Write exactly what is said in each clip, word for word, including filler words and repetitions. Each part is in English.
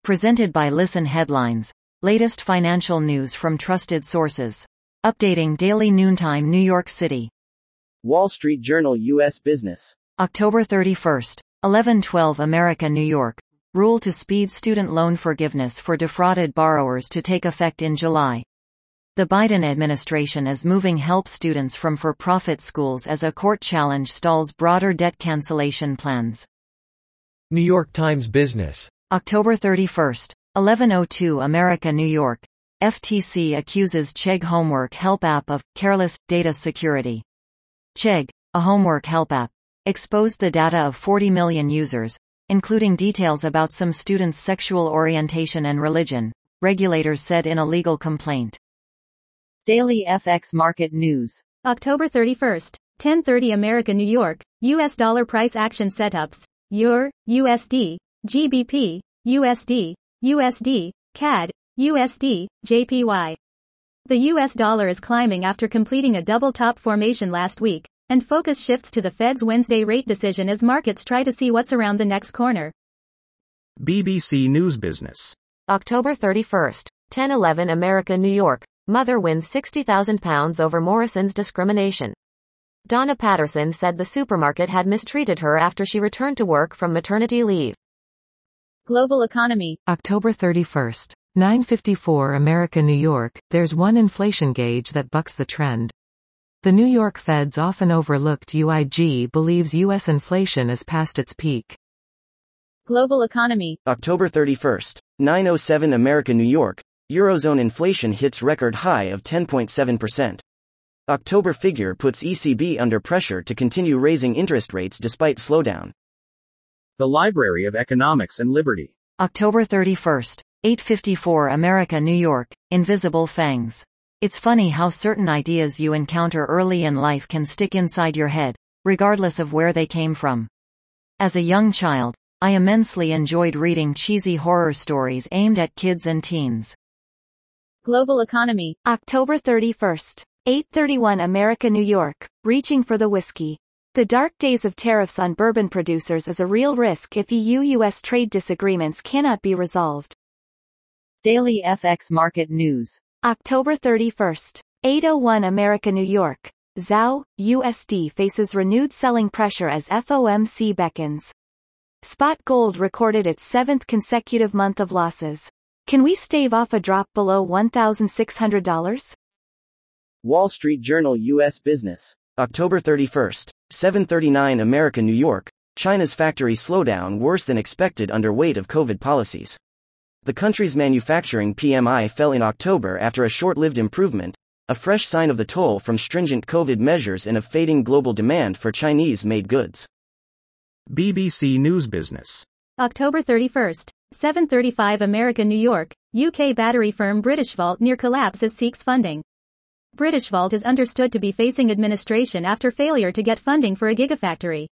Presented by Listen Headlines. Latest financial news from trusted sources. Updating daily noontime New York City. Wall Street Journal U S Business. October thirty-first, eleven twelve America New York. Rule to speed student loan forgiveness for defrauded borrowers to take effect in July. The Biden administration is moving help students from for-profit schools as a court challenge stalls broader debt cancellation plans. New York Times Business. October thirty-first, eleven oh two America New York. F T C accuses Chegg homework help app of careless data security. Chegg, a homework help app, exposed the data of forty million users, including details about some students' sexual orientation and religion, regulators said in a legal complaint. Daily F X Market News. October thirty-first, ten thirty America New York, U S dollar price action setups, Euro, U S D, G B P, U S D, U S D, C A D, U S D, J P Y. The U S dollar is climbing after completing a double top formation last week, and focus shifts to the Fed's Wednesday rate decision as markets try to see what's around the next corner. B B C News Business. October thirty-first, ten eleven America New York. Mother wins sixty thousand pounds over Morrison's discrimination. Donna Patterson said the supermarket had mistreated her after she returned to work from maternity leave. Global economy. October thirty-first, nine fifty-four America New York. There's one inflation gauge that bucks the trend. The New York Fed's often overlooked U I G believes U S inflation is past its peak. Global economy. October thirty-first, nine oh seven America New York. Eurozone inflation hits record high of ten point seven percent. October figure puts E C B under pressure to continue raising interest rates despite slowdown. The Library of Economics and Liberty. October thirty-first, eight fifty-four America New York. Invisible fangs. It's funny how certain ideas you encounter early in life can stick inside your head, regardless of where they came from. As a young child, I immensely enjoyed reading cheesy horror stories aimed at kids and teens. Global economy. October thirty-first, eight thirty-one America New York. Reaching for the whiskey. The dark days of tariffs on bourbon producers is a real risk if E U-U S trade disagreements cannot be resolved. Daily F X Market News. October thirty-first, eight oh one America New York. Zao, U S D faces renewed selling pressure as F O M C beckons. Spot gold recorded its seventh consecutive month of losses. Can we stave off a drop below one thousand six hundred dollars? Wall Street Journal U S Business. October thirty-first, seven thirty-nine America New York. China's factory slowdown worse than expected under weight of COVID policies. The country's manufacturing P M I fell in October after a short-lived improvement, a fresh sign of the toll from stringent COVID measures and of fading global demand for Chinese-made goods. B B C News Business. October thirty-first, seven thirty-five America New York. U K battery firm Britishvolt near collapse as seeks funding. Britishvolt is understood to be facing administration after failure to get funding for a gigafactory.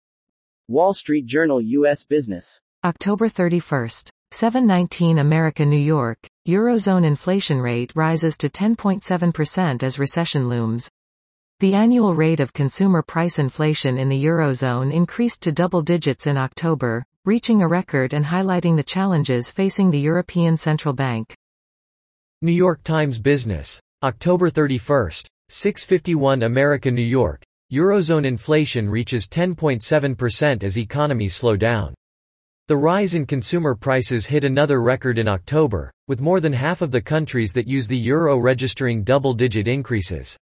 Wall Street Journal U S Business. October thirty-first, seven nineteen America New York. Eurozone inflation rate rises to ten point seven percent as recession looms. The annual rate of consumer price inflation in the Eurozone increased to double digits in October, reaching a record and highlighting the challenges facing the European Central Bank. New York Times Business. October thirty-first, six fifty-one America New York. Eurozone inflation reaches ten point seven percent as economies slow down. The rise in consumer prices hit another record in October, with more than half of the countries that use the euro registering double-digit increases.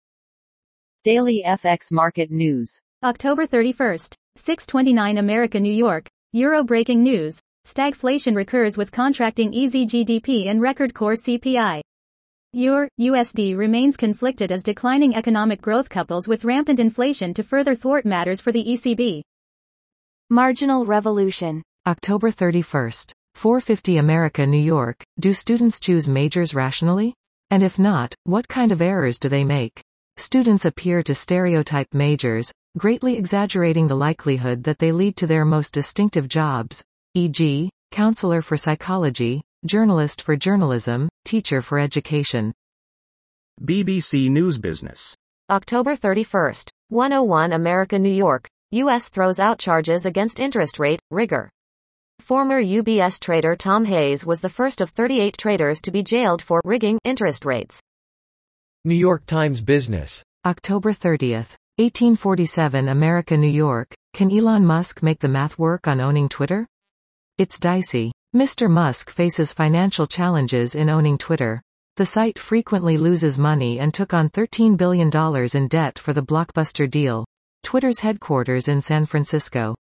Daily F X Market News. October thirty-first, six twenty-nine America New York. Euro breaking news. Stagflation recurs with contracting E Z G D P and record core C P I. Euro U S D remains conflicted as declining economic growth couples with rampant inflation to further thwart matters for the E C B. Marginal revolution. October thirty-first, four fifty America New York. Do students choose majors rationally? And if not, what kind of errors do they make? Students appear to stereotype majors, greatly exaggerating the likelihood that they lead to their most distinctive jobs, for example, counselor for psychology, journalist for journalism, teacher for education. B B C News Business. October thirty-first, one oh one America New York. U S throws out charges against interest rate rigor. Former U B S trader Tom Hayes was the first of thirty-eight traders to be jailed for rigging interest rates. New York Times Business. October thirtieth. eighteen forty-seven America, New York. Can Elon Musk make the math work on owning Twitter? It's dicey. Mister Musk faces financial challenges in owning Twitter. The site frequently loses money and took on thirteen billion dollars in debt for the blockbuster deal. Twitter's headquarters in San Francisco.